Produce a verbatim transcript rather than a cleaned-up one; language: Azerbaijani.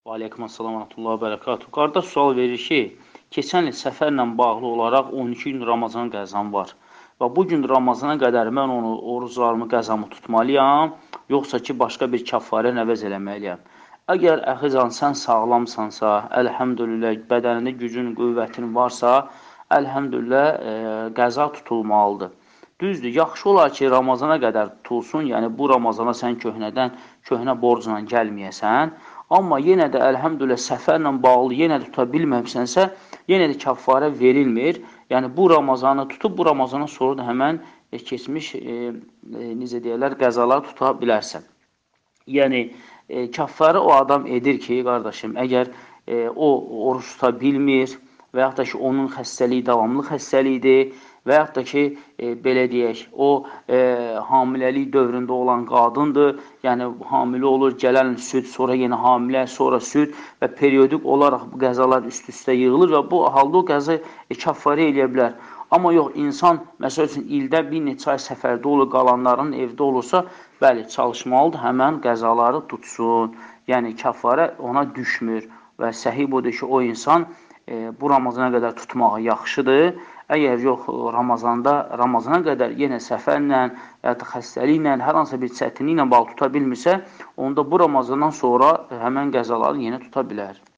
Aleyküm assalam və rəhmətullah və bərəkatuhu. Qardaş sual verir ki, keçən il səfərlə bağlı olaraq on iki gün Ramazan qəzam var. Və bu gün Ramazana qədər mən onu oruclarımı, qəzamı tutmalıyam, yoxsa ki, başqa bir kəffarə əvəz eləməliyəm. Əgər əxizan sən sağlamsansa, əlhəmdülillah, bədənində gücün, qüvvətin varsa, əlhəmdülillah, e, qəza tutulmalıdır. Düzdür, yaxşı olar ki, Ramazana qədər tutulsun, yəni bu Ramazana sən köhnədən, köhnə borcla gəlməyəsən, amma yenə də əlhəmdülillah səfərlə bağlı yenə də tuta bilməmsənsə, yenə də kəffarə verilmir. Yəni bu Ramazanı tutub, bu Ramazana sonra da həmən e, keçmiş, e, e, necə deyərlər, qəzalar tuta bilərsən. Yəni, e, kəffarə o adam edir ki, qardaşım, əgər e, o oruç tuta bilmir və yaxud da ki, onun xəstəliyi davamlı xəstəliyidir və yaxud da ki, e, belə deyək, o e, hamiləlik dövründə olan qadındır, yəni hamilə olur, gələn süd, sonra yenə hamilə, sonra süd və periodik olaraq bu qəzalar üst-üstə yığılır və bu halda o qəza e, kəffarə eləyə bilər. Amma yox, insan, məsəl üçün, ildə bir neçə ay səfərdə olur, qalanların evdə olursa, bəli, çalışmalıdır, həmən qəzaları tutsun. Yəni, kəffarə ona düşmür və səhih budur ki, o insan e, bu Ramazana qədər tutmağı yaxşıdır. Əgər yox, Ramazanda, Ramazana qədər yenə səfərlə, ya da xəstəliklə, hər hansısa bir çətinliklə bağlı tuta bilmirsə, onda bu Ramazandan sonra həmən qəzaları yenə tuta bilər.